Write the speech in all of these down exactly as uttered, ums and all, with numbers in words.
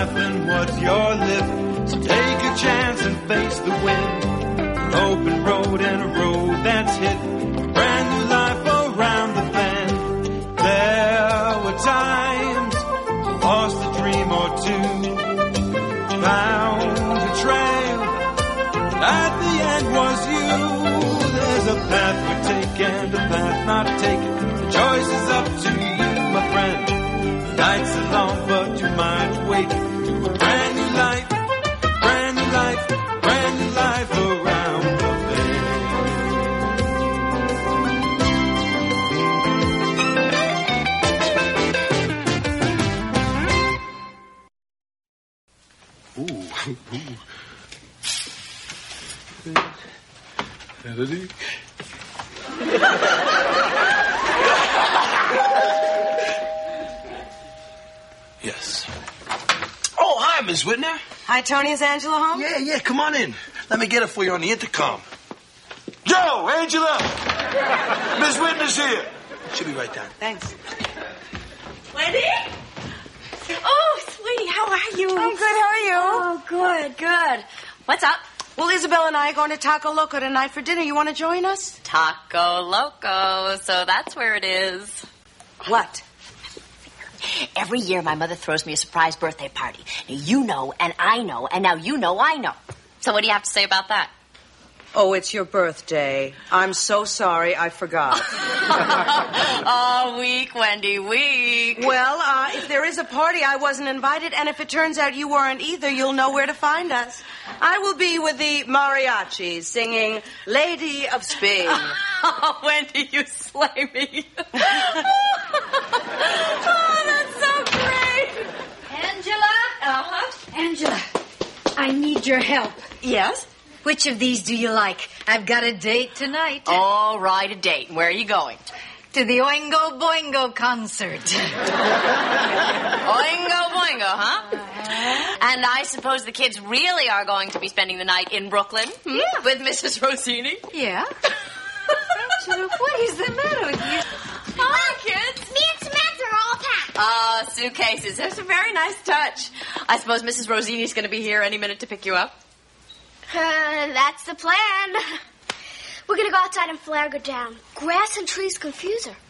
life than what's your live. So take a chance and face the wind. An open road and a road that's hit. Brand new life around the bend. There were times you lost a dream or two, found a trail, at the end was you. There's a path we take and a path not taken. The choice is up to you, my friend. The nights are long, but you might wake to a brand new life, brand new life, brand new life around the bend. Ooh, ooh. Melody. Yes. Oh, hi, Miss Whitner. Hi, Tony. Is Angela home? Yeah, yeah, come on in. Let me get it for you on the intercom. Joe, Angela! Miss Whitner's here. She'll be right down. Thanks. Wendy? Oh, sweetie, how are you? I'm good. How are you? Oh, good, good. What's up? Well, Isabel and I are going to Taco Loco tonight for dinner. You want to join us? Taco Loco. So that's where it is. What? Every year my mother throws me a surprise birthday party. Now, you know, and I know, and now you know I know. So what do you have to say about that? Oh, it's your birthday. I'm so sorry. I forgot. Oh, weak, Wendy, weak. Well, uh, if there is a party, I wasn't invited, and if it turns out you weren't either, you'll know where to find us. I will be with the mariachis singing Lady of Spain. Oh, Wendy, you slay me. Oh, that's so great. Angela? Uh-huh. Angela, I need your help. Yes? Which of these do you like? I've got a date tonight. All right, a date. Where are you going? To the Oingo Boingo concert. Oingo Boingo, huh? Uh-huh. And I suppose the kids really are going to be spending the night in Brooklyn, hmm? Yeah. With Missus Rossini? Yeah. Angela, what is the matter with you? Hi, kids. Me and Samantha are all packed. Ah, uh, suitcases. That's a very nice touch. I suppose Missus Rossini's going to be here any minute to pick you up. Uh, that's the plan. We're going to go outside and flare go down. Grass and trees confuse her.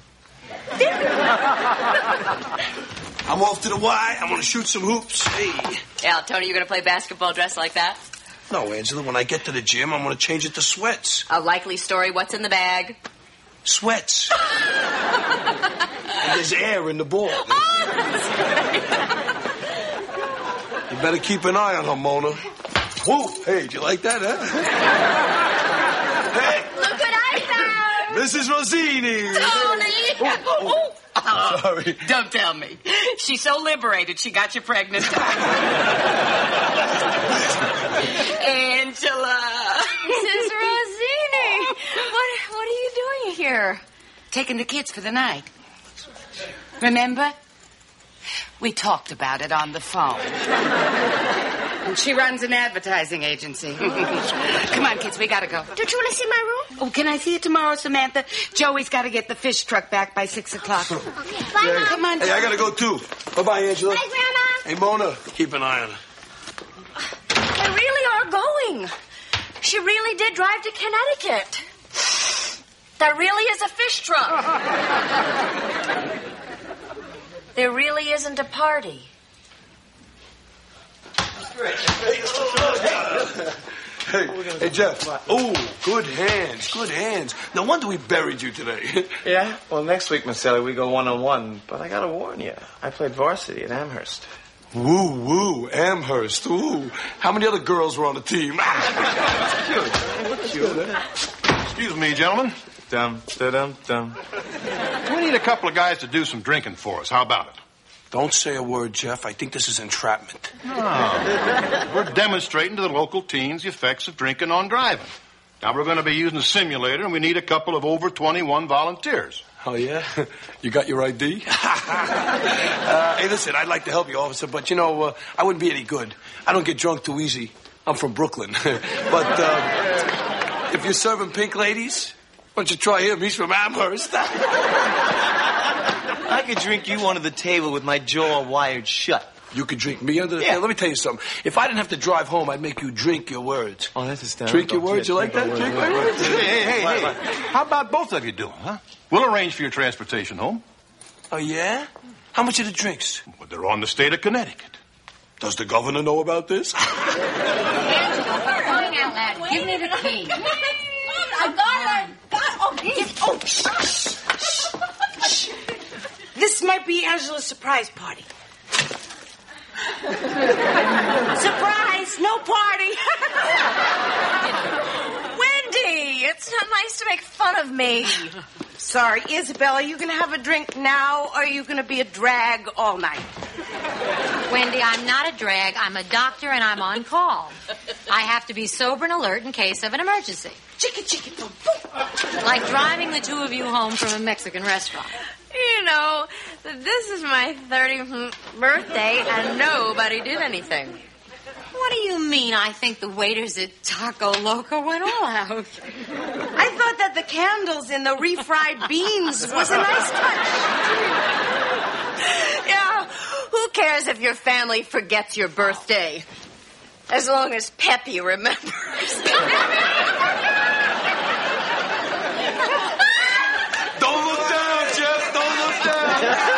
I'm off to the Y. I'm going to shoot some hoops. Hey. Yeah, Tony, you going to play basketball dressed like that? No, Angela. When I get to the gym, I'm going to change it to sweats. A likely story. What's in the bag? Sweats. And there's air in the ball. Oh, that's great. You better keep an eye on her, Mona. Whoa, hey, do you like that, huh? Hey! Look what I found! Missus Rossini! Tony! Oh, oh. Oh, sorry. Don't tell me. She's so liberated she got you pregnant. Angela! Missus Rossini! What, what are you doing here? Taking the kids for the night. Remember? We talked about it on the phone. She runs an advertising agency. Come on, kids, we gotta go. Don't you want to see my room? Oh, can I see it tomorrow, Samantha? Joey's got to get the fish truck back by six o'clock. Okay, bye, Yeah. Mom. Come on, Hey, I gotta go, too. Bye-bye, Angela. Bye, Grandma. Hey, Mona, keep an eye on her. They really are going. She really did drive to Connecticut. There really is a fish truck. There really isn't a party. Hey, hey, Jeff. Oh, good hands, good hands. No wonder we buried you today. Yeah? Well, next week, Miss Sally, we go one-on-one. But I gotta warn you, I played varsity at Amherst. Woo, woo, Amherst. Ooh. How many other girls were on the team? Excuse me, gentlemen. Dum, da-dum, dum. We need a couple of guys to do some drinking for us. How about it? Don't say a word, Jeff. I think this is entrapment. Oh. We're demonstrating to the local teens the effects of drinking on driving. Now, we're going to be using a simulator, and we need a couple of over twenty-one volunteers. Oh, yeah? You got your I D? uh, hey, listen, I'd like to help you, officer, but, you know, uh, I wouldn't be any good. I don't get drunk too easy. I'm from Brooklyn. But uh, if you're serving pink ladies, why don't you try him? He's from Amherst. I could drink you under the table with my jaw wired shut. You could drink me under the Yeah. Let me tell you something. If I didn't have to drive home, I'd make you drink your words. Oh, that's hysterical. Drink your words? You like that? Drink my words? Hey, hey, hey, hey. How about both of you do 'em, huh? We'll arrange for your transportation home. Oh, yeah? How much are the drinks? Well, they're on the state of Connecticut. Does the governor know about this? Crying out loud. Give me the key. I got it. Got oh, give, oh, shh, shh, shh. This might be Angela's surprise party. Surprise! No party! Wendy, it's not nice to make fun of me. Sorry, Isabel, are you going to have a drink now, or are you going to be a drag all night? Wendy, I'm not a drag. I'm a doctor, and I'm on call. I have to be sober and alert in case of an emergency. Chicken, chicken, boom, boom. Like driving the two of you home from a Mexican restaurant. You know, this is my thirtieth birthday, and nobody did anything. What do you mean? I think the waiters at Taco Loco went all out. I thought that the candles in the refried beans was a nice touch. Yeah, who cares if your family forgets your birthday? As long as Peppy remembers. Don't look down, Jeff. Don't look down.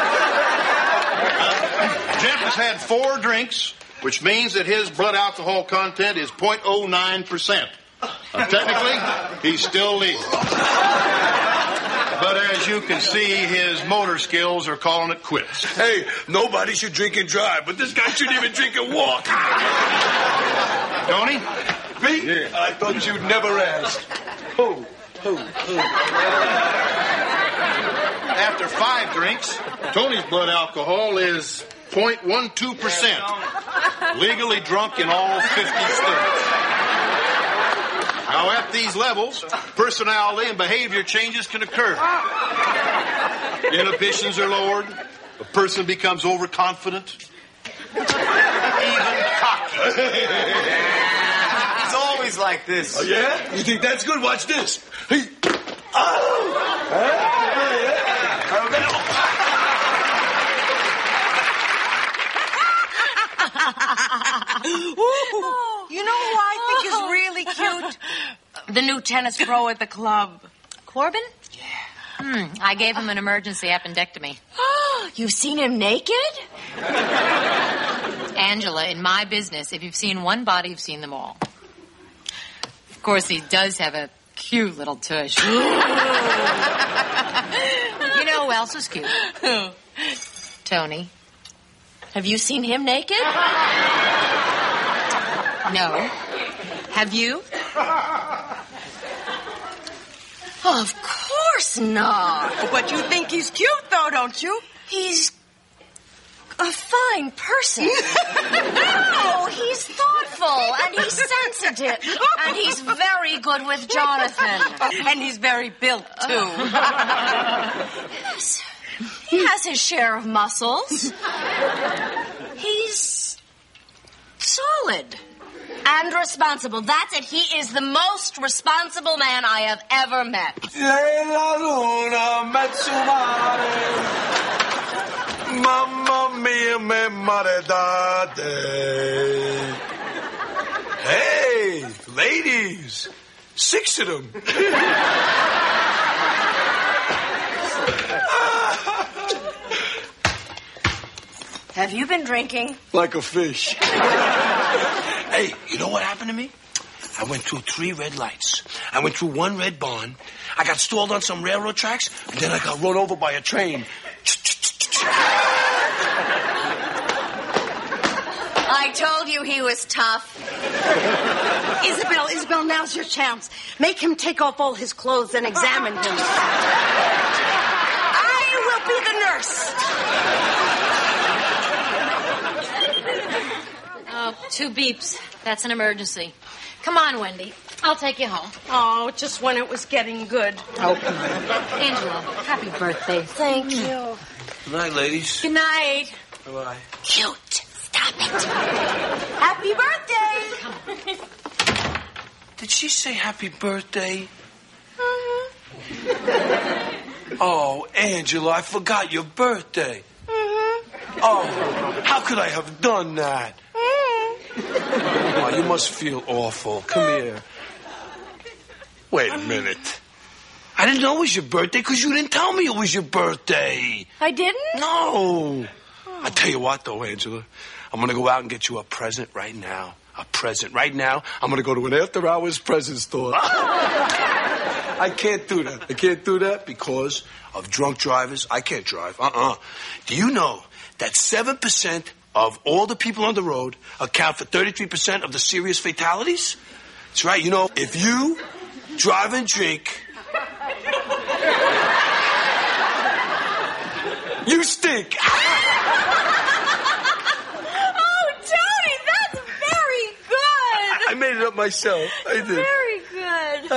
Jeff has had four drinks, which means that his blood alcohol content is zero point zero nine percent. Uh, technically, he's still legal. But as you can see, his motor skills are calling it quits. Hey, nobody should drink and drive, but this guy shouldn't even drink and walk. Tony? Me? Yeah. I thought you'd never ask. Who? Who? Who? After five drinks, Tony's blood alcohol is zero point one two percent. Legally drunk in all fifty states. Now, at these levels, personality and behavior changes can occur. Inhibitions are lowered. A person becomes overconfident. Even cocky. It's always like this. Oh, yeah? You think that's good? Watch this. Hey. Oh! You know who I think is really cute? The new tennis pro at the club. Corbin? Yeah. Hmm, I gave him an emergency appendectomy. Oh, you've seen him naked? Angela, in my business, if you've seen one body, you've seen them all. Of course, he does have a cute little tush. You know who else was cute? Who? Tony. Have you seen him naked? No. Have you? Of course not. But you think he's cute, though, don't you? He's a fine person. No, he's thoughtful, and he's sensitive, and he's very good with Jonathan. And he's very built, too. Yes. He has his share of muscles. He's solid and responsible. That's it. He is the most responsible man I have ever met. La luna metsumare. Mamma mia, me maredate. Hey, ladies. Six of them. Have you been drinking? Like a fish. Hey, you know what happened to me? I went through three red lights. I went through one red barn. I got stalled on some railroad tracks, and then I got run over by a train. I told you he was tough. Isabel, Isabel, now's your chance. Make him take off all his clothes and examine him. I will be the nurse. Oh, two beeps. That's an emergency. Come on, Wendy. I'll take you home. Oh, just when it was getting good. Oh, Angela, happy birthday. Thank you. Good night, ladies. Good night. Bye-bye. Cute. Stop it. Happy birthday. Did she say happy birthday? Mm-hmm. Oh, Angela, I forgot your birthday. Mm-hmm. Oh, how could I have done that? Oh, you must feel awful. Come here. Wait a minute. I didn't know it was your birthday because you didn't tell me it was your birthday. I didn't? No. Oh. I tell you what, though, Angela. I'm going to go out and get you a present right now. A present. Right now, I'm going to go to an after-hours present store. I can't do that. I can't do that because of drunk drivers. I can't drive. Uh-uh. Do you know that seven percent of all the people on the road account for thirty-three percent of the serious fatalities? That's right. You know, if you drive and drink, you stink. Oh, Tony, that's very good. I made it up myself. I did. Very good.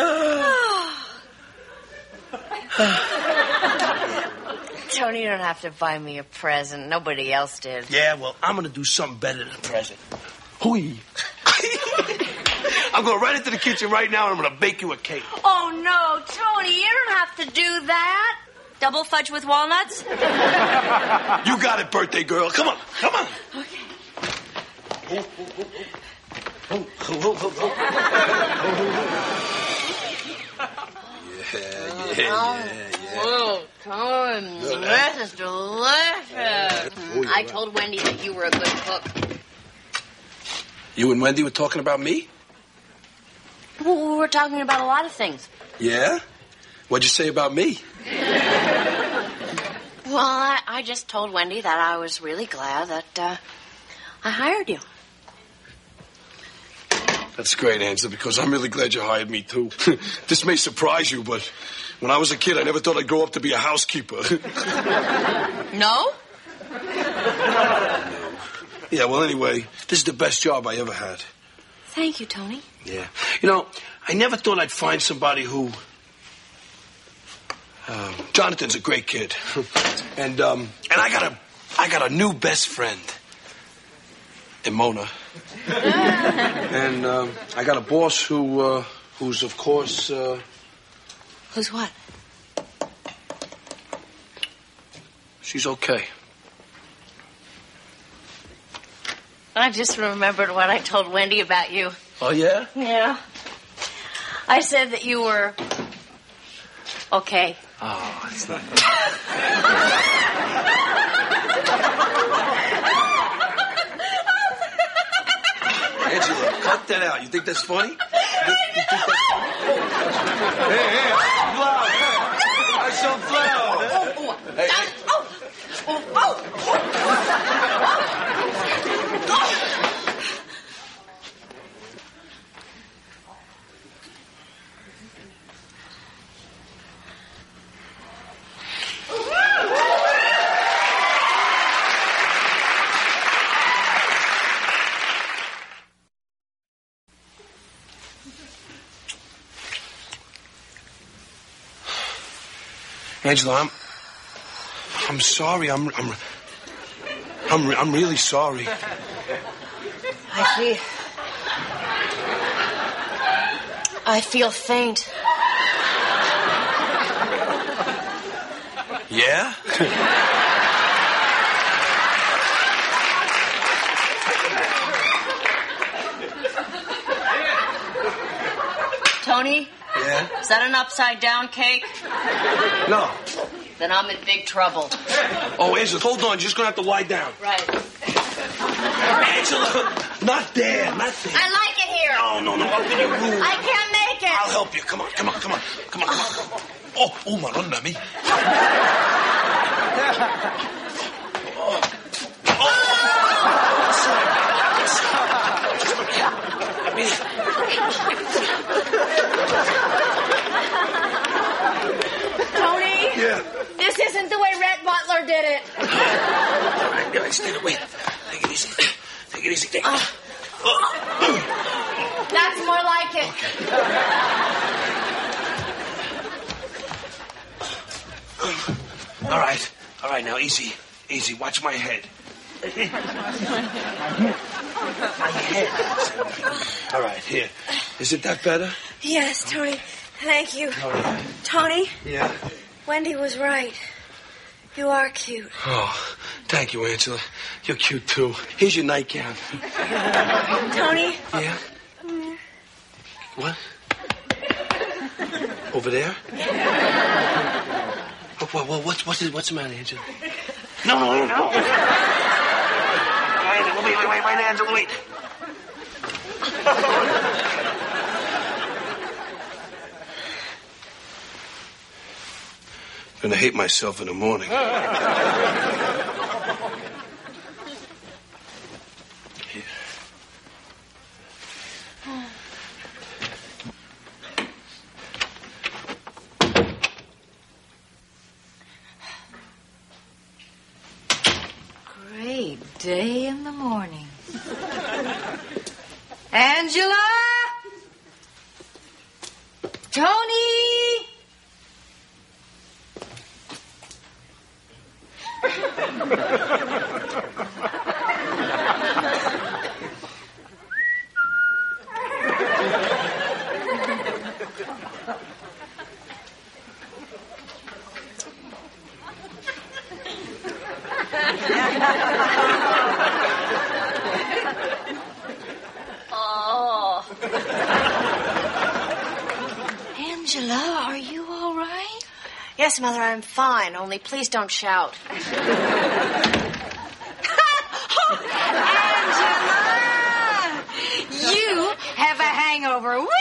Tony, you don't have to buy me a present. Nobody else did. Yeah, well, I'm going to do something better than a present. Hooey. I'm going right into the kitchen right now and I'm going to bake you a cake. Oh, no, Tony, you don't have to do that. Double fudge with walnuts? You got it, birthday girl. Come on, come on. Okay. Oh, oh, oh, oh, oh, oh. Yeah, yeah, yeah, yeah. Oh, Tony, this is delicious. Oh, I told Wendy that you were a good cook. You and Wendy were talking about me? Well, we were talking about a lot of things. Yeah? What'd you say about me? Well, I, I just told Wendy that I was really glad that uh, I hired you. That's great, Angela, because I'm really glad you hired me, too. This may surprise you, but when I was a kid, I never thought I'd grow up to be a housekeeper. No? Yeah, well, anyway, this is the best job I ever had. Thank you, Tony. Yeah. You know, I never thought I'd find somebody who... Uh, Jonathan's a great kid. and, um, and I got a, I got a new best friend. Mona. and um, I got a boss who, uh, who's of course. Uh, who's what? She's okay. I just remembered what I told Wendy about you. Oh yeah? Yeah. I said that you were okay. Oh, it's not. Angela, cut that out. You think that's funny? You think, you think that's funny? Hey, hey, flow, hey. I shall flow. Oh, oh, hey, hey. oh, oh, oh, oh. Angela, I'm, I'm sorry. I'm, I'm, I'm, I'm really sorry. I feel, I feel faint. Yeah? Tony? Yeah? Is that an upside down cake? No. Then I'm in big trouble. Oh, Angela, hold on. You're just going to have to lie down. Right. Angela, not there, not there. I like it here. No, no, no, up in your room. I can't make it. I'll help you. Come on, come on, come on. Come on, come on. Oh, oh, Marondami. Oh. Oh. Tony? Yeah. This isn't the way Red Butler did it. All right, guys, take it away. Take it easy. Take it easy. Take it. Uh. Oh. That's more like it. Okay. All right. All right, now, easy. Easy. Watch my head. My head. All right, here. Is it that better? Yes, Tony. Thank you. All right. Tony? Yeah? Wendy was right. You are cute. Oh, Thank you, Angela. You're cute, too. Here's your nightgown. Tony? Yeah? What? Over there? Oh, well, well, what's, what's, the, what's the matter, Angela? No, no, no. Wait, wait, wait, wait, wait, Angela, wait. I'm gonna hate myself in the morning. Great day in the morning. Angela? Tony? Oh. Angela, are you all right? Yes, Mother, I'm fine. Only please don't shout. Angela! You have a hangover. Whee!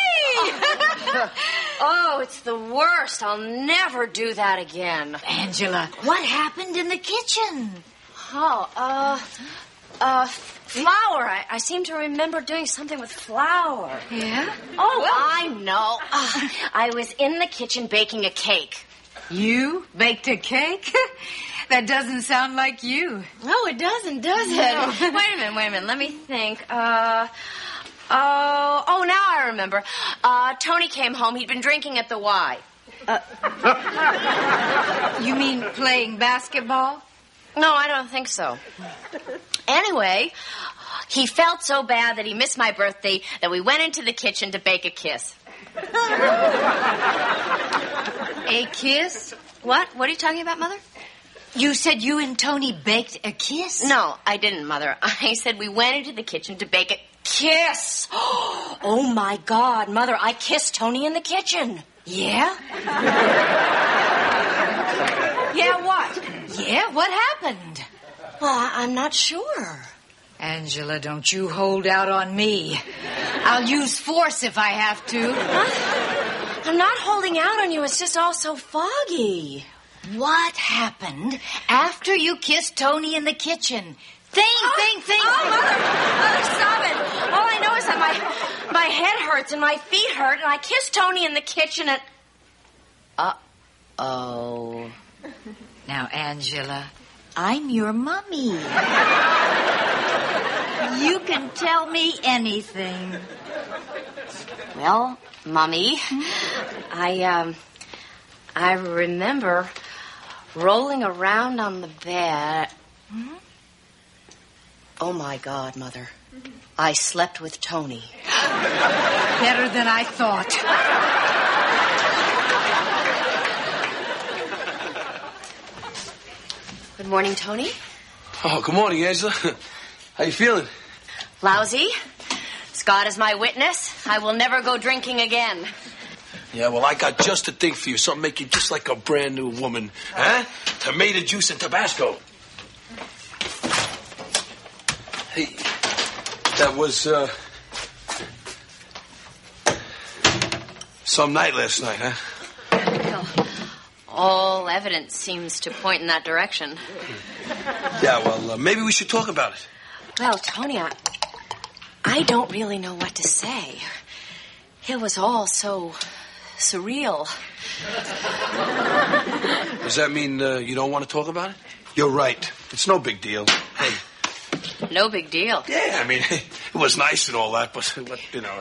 Oh, it's the worst. I'll never do that again. Angela, what happened in the kitchen? Oh, uh, uh, flour. I, I seem to remember doing something with flour. Yeah? Oh, well, I know. Uh, I was in the kitchen baking a cake. You baked a cake? That doesn't sound like you. No, it doesn't, does it? No. Wait a minute, wait a minute. Let me think. Uh, oh, oh, now I remember. Uh, Tony came home. He'd been drinking at the Y. Uh, you mean playing basketball? No, I don't think so. Anyway, he felt so bad that he missed my birthday that we went into the kitchen to bake a kiss. A kiss? What? What are you talking about, Mother? You said you and Tony baked a kiss? No, I didn't, Mother. I said we went into the kitchen to bake a kiss. Oh, my God, Mother, I kissed Tony in the kitchen. Yeah? Yeah, what? Yeah, what happened? Well, I- I'm not sure. Angela, don't you hold out on me. I'll use force if I have to. Huh? I'm not holding out on you. It's just all so foggy. What happened after you kissed Tony in the kitchen? Think, oh, think, think. Oh, Mother, Mother, stop it. All I know is that my, my head hurts and my feet hurt, and I kissed Tony in the kitchen and... Uh-oh. Now, Angela, I'm your mommy. You can tell me anything. Well, Mommy, I, um, I remember rolling around on the bed. Hmm? Oh, my God, Mother. I slept with Tony. Better than I thought. Good morning, Tony. Oh, good morning, Angela. How you feeling? Lousy. Scott is my witness. I will never go drinking again. Yeah, well, I got just the thing for you. Something make you just like a brand new woman. Huh? Tomato juice and Tabasco. Hey, that was, uh... some night last night, huh? Well, all evidence seems to point in that direction. Yeah, well, uh, maybe we should talk about it. Well, Tony, I, I don't really know what to say. It was all so surreal. Does that mean uh, you don't want to talk about it? You're right. It's no big deal. Hey. No big deal. Yeah, I mean, it was nice and all that, but, but you know.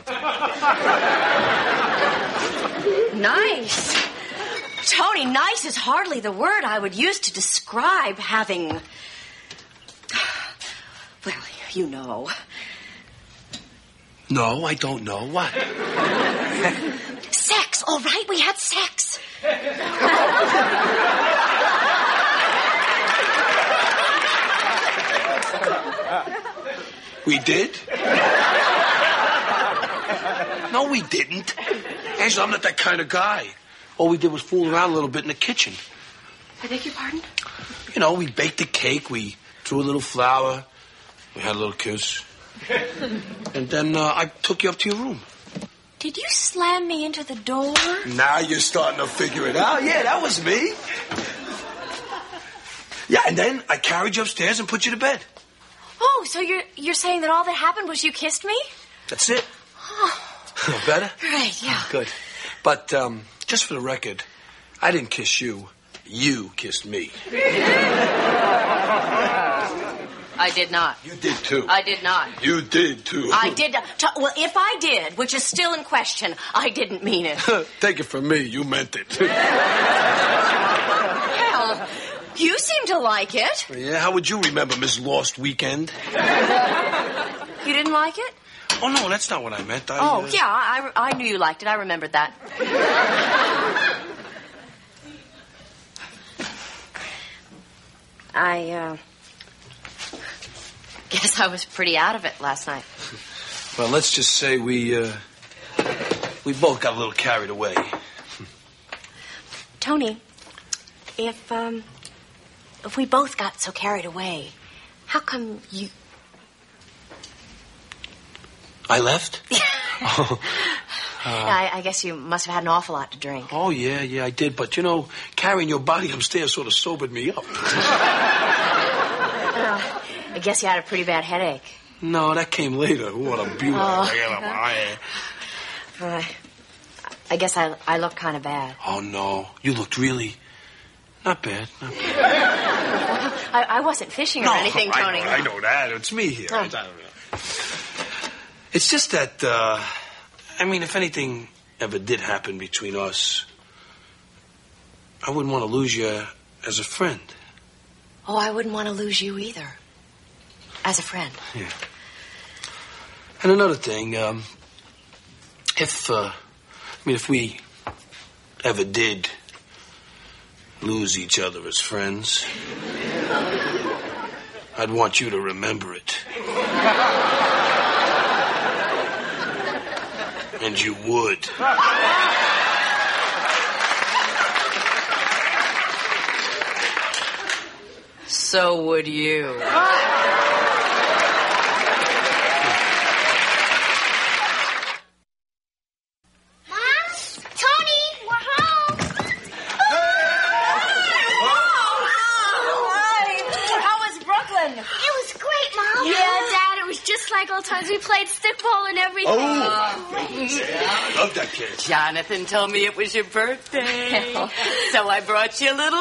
Nice. Tony, nice is hardly the word I would use to describe having... Well, you know. No, I don't know. What? Sex, all right? We had sex. We did? No, we didn't. Angela, I'm not that kind of guy. All we did was fool around a little bit in the kitchen. I beg your pardon? You know, we baked a cake, we threw a little flour, we had a little kiss. And then uh, I took you up to your room. Did you slam me into the door? Now you're starting to figure it out. Yeah, that was me. Yeah, and then I carried you upstairs and put you to bed. Oh, so you're you're saying that all that happened was you kissed me? That's it. Better? Right, yeah. Good. But um, just for the record, I didn't kiss you. You kissed me. I did not. You did, too. I did not. You did, too. I did not. Well, if I did, which is still in question, I didn't mean it. Take it from me. You meant it. Hell, you seem to like it. Yeah, how would you remember Miss Lost Weekend? You didn't like it? Oh, no, that's not what I meant. I, oh, uh... yeah, I, I knew you liked it. I remembered that. I, uh... guess I was pretty out of it last night. Well, let's just say we, uh... we both got a little carried away. Tony, if, um... if we both got so carried away, how come you... I left? oh, uh, I, I guess you must have had an awful lot to drink. Oh, yeah, yeah, I did. But, you know, carrying your body upstairs sort of sobered me up. uh, I guess you had a pretty bad headache. No, that came later. What a beauty. Oh. uh, I guess I, I look kind of bad. Oh, no. You looked really not bad. Not bad. I, I wasn't fishing or no, anything, I Tony. Know, I know that. It's me here. Oh. It's, it's just that, uh, I mean, if anything ever did happen between us, I wouldn't want to lose you as a friend. Oh, I wouldn't want to lose you either. As a friend. Yeah. And another thing, um, if, uh, I mean, if we ever did lose each other as friends, I'd want you to remember it. And you would. So would you. Times we played stickball and everything. Oh, I love that kid. Jonathan told me it was your birthday, so I brought you a little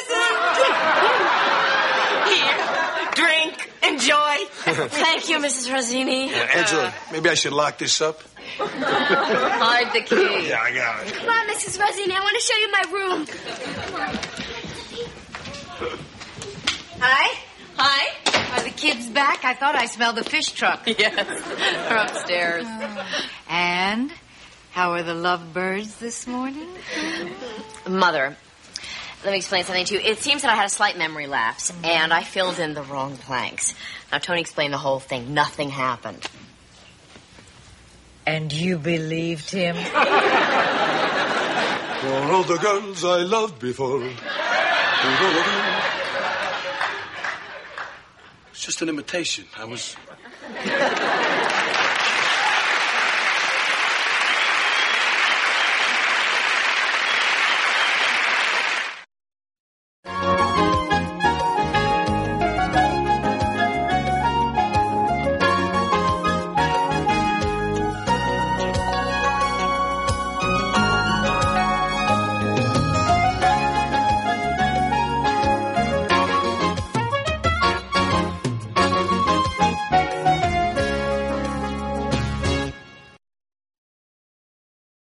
present. Here, drink, enjoy. Thank you, Missus Rosini. Yeah, Angela, maybe I should lock this up. Hide the key. Yeah, I got it. Come on, Missus Rosini, I want to show you my room. Hi. Hi. Are the kids back? I thought I smelled the fish truck. Yes, they're upstairs. And how are the lovebirds this morning? Mother, let me explain something to you. It seems that I had a slight memory lapse, mm-hmm. and I filled in the wrong blanks. Now, Tony explained the whole thing. Nothing happened. And you believed him? For all the girls I loved before. It's just an imitation. I was...